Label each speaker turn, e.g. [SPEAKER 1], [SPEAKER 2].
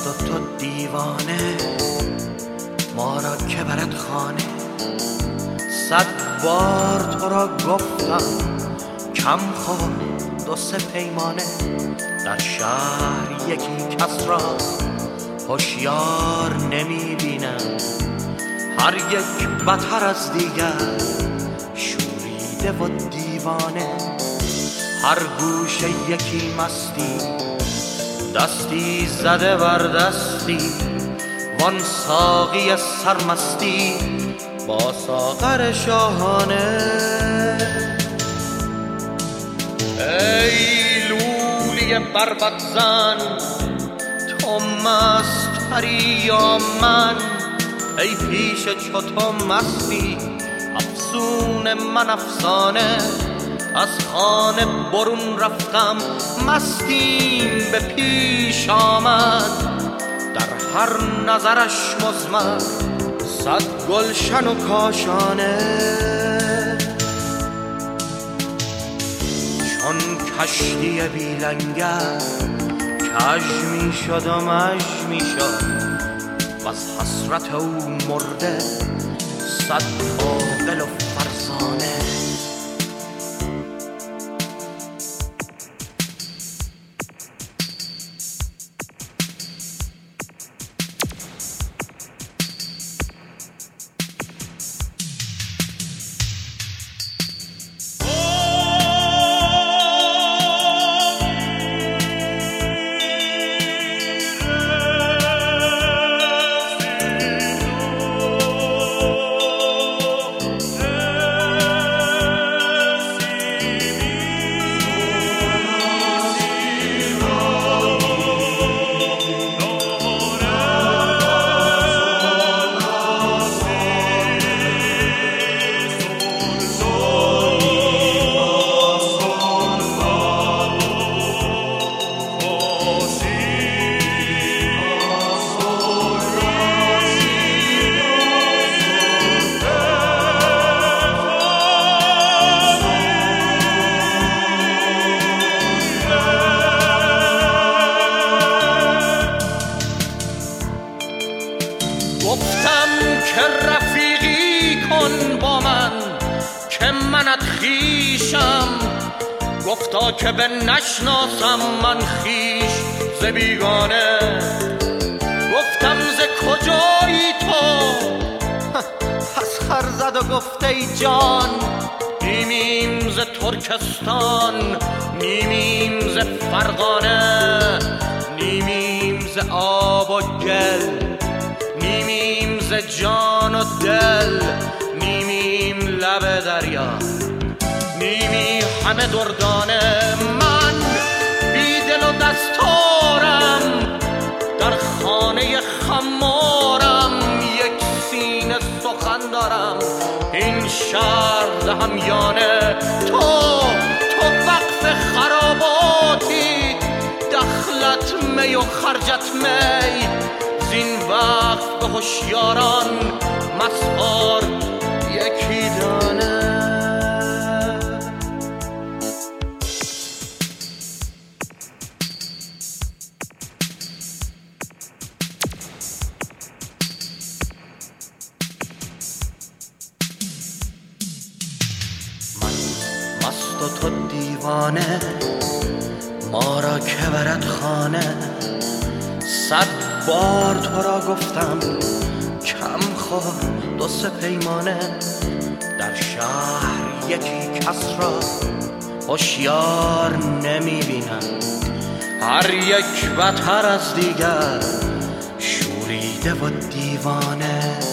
[SPEAKER 1] و تو دیوانه، ما را که برد خانه. 100 بار تو را گفتم کم خور 2-3 پیمانه. در شهر یکی کس را هوشیار نمی بینم، هر یک بتر از دیگر شوریده و دیوانه. هر گوشه یکی مستی، دستی زده بر دستی، وان ساقی سرمستی با ساغر شاهانه. ای لولی بربط زن، تو مستری یا من؟ ای پیش چو تو مستی، افسون من افسانه. از خانه برون رفتم، مستیم به پیش آمد. در هر نظرش مزمر 100 گلشن و کاشانه. چون کشتی بی لنگر کژ می شد و مژ می شد، و از حسرت او مرده 100 عاقل و فرزانه. گفتم که رفیقی کن با من، که منت خویشم. گفتا که به نشناسم من خویش ز بیگانه. گفتم ز کجایی تو؟ پس خر زد و گفت ای جان، نیمیم ز ترکستان، نیمیم ز فرغانه، نیمیم ز آب و گل، نیمیم ز جان و دل، نیمیم لب دریا، نیمی همه دردانه. من بی دل و دستارم در خانه خمارم، یک سینه سخن دارم این شهر همیانه. تو وقف خراباتی، دخلت می و خرجت می، زین وقت به هوشیاران مسپار یکی دانه. من مست و تو دیوانه، ما را که برد خانه. 100 بار تو را گفتم کم خور 2-3 پیمانه. در شهر یکی کس را هوشیار نمی بینم، هر یک بتر از دیگر شوریده و دیوانه.